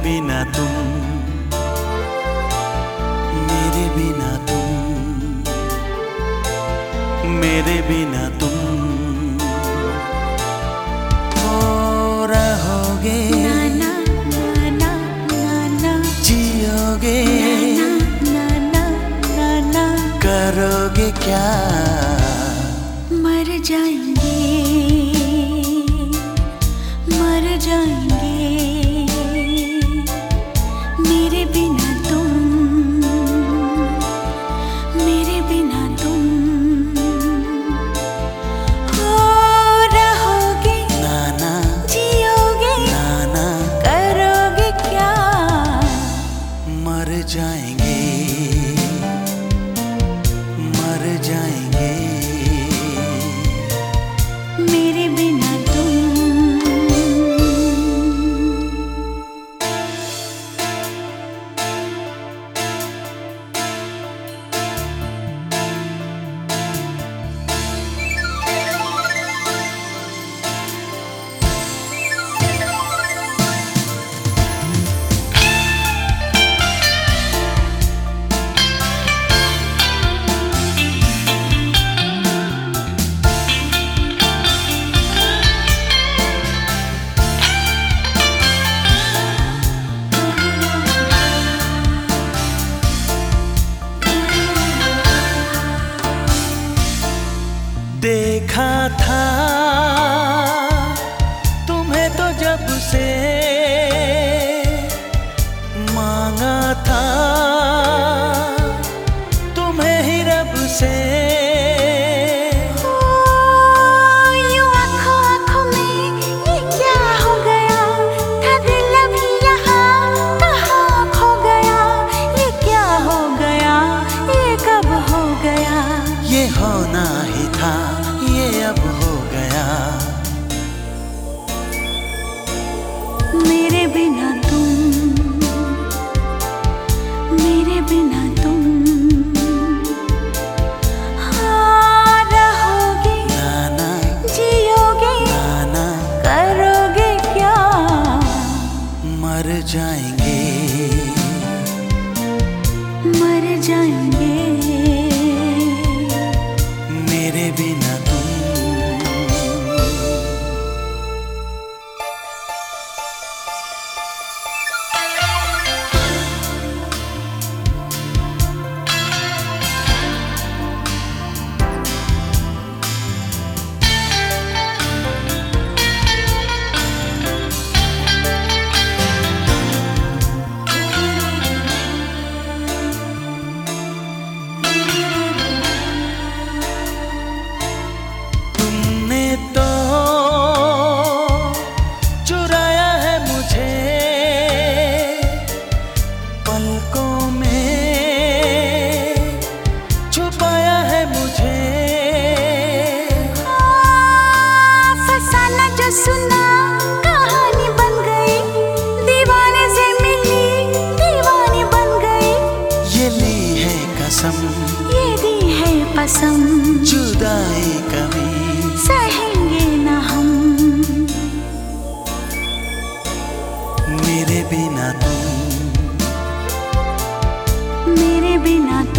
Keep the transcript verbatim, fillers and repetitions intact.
बिना तुम, मेरे बिना तुम, मेरे बिना तुम हो रहोगे, ना ना ना ना ना ना, जियोगे, ना ना ना ना, करोगे क्या? मर जाएंगे, मर जाएंगे, मेरे बिना तुम, मेरे बिना तुम हो रहोगे, ना ना जियोगे, ना ना, करोगे क्या? मर जाएंगे, मर जाएंगे, मेरे बिना तुम। देखा था तुम्हें तो जब से, मांगा था तुम्हें ही रब से। यूं आँखों आँखों में ये क्या हो गया, था दिल अभी यहाँ कहाँ खो गया, ये क्या हो गया, ये कब हो गया, ये होना ही था, ये अब हो गया। मेरे बिना तुम, मेरे बिना तुम हाँ रहोगे, ना ना जियोगे, ना ना, करोगे क्या? मर जाएंगे, मर जाएंगे, मेरे बिना तुम। तुमने तो चुराया है मुझे पलकों में, छुपाया है मुझे। फसाना जो सुना कहानी बन गई, दीवाने से मिली दीवानी बन गई, ये ली है कसम, ये दी है पसम, जुदाई कभी सहेंगे ना हम। मेरे बिना तुम, मेरे बिना